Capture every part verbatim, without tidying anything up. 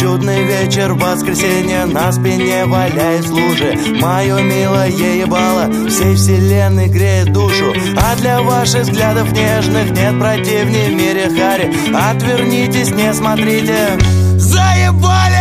Чудный вечер в воскресенье, на спине валяясь лужи. Мое милое ебало всей вселенной греет душу. А для ваших взглядов нежных нет противней в мире хари. Отвернитесь, не смотрите, заебали!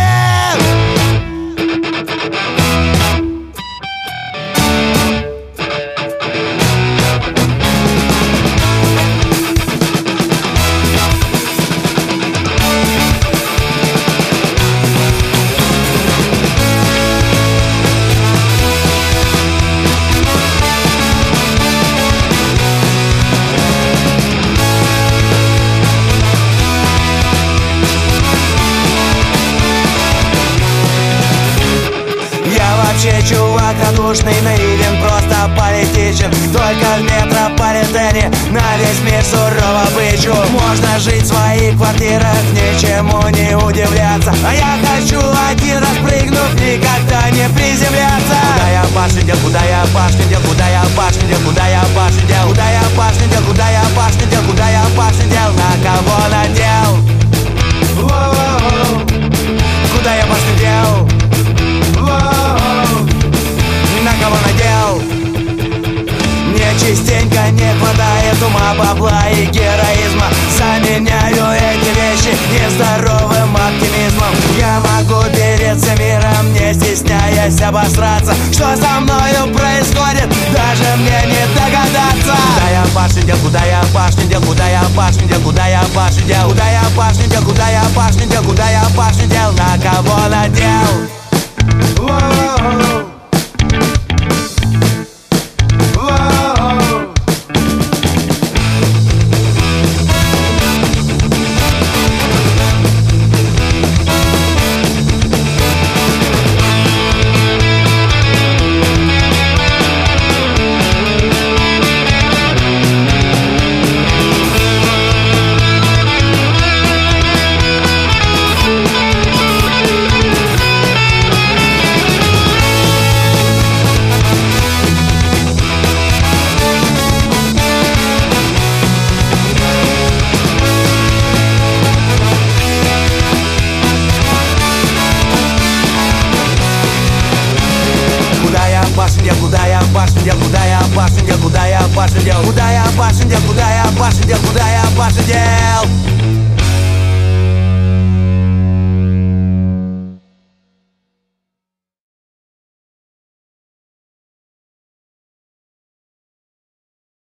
Вообще чувак радушный, наивен, просто политичен. Только в метрополитене на весь мир сурово бычу. Можно жить в своих квартирах, ничему не удивляться. А я хочу один раз прыгнув, никогда не приземляться. Куда я башню дел, куда я башню дел, куда я башню дел, куда я башню дел, куда я башню дел, куда я башню дел, куда я башню дел, на кого надел? Куда я башню дел? На кого надел? Мне частенько не хватает ума, бабла и героизма. Заменяю эти вещи нездоровым оптимизмом. Я могу переться миром, не стесняясь обосраться. Что со мною происходит, даже мне не догадаться. Куда я башню дел, куда я башню дел, куда я башню дел, куда я башню дел, куда я башню дел, куда я башню дел, куда я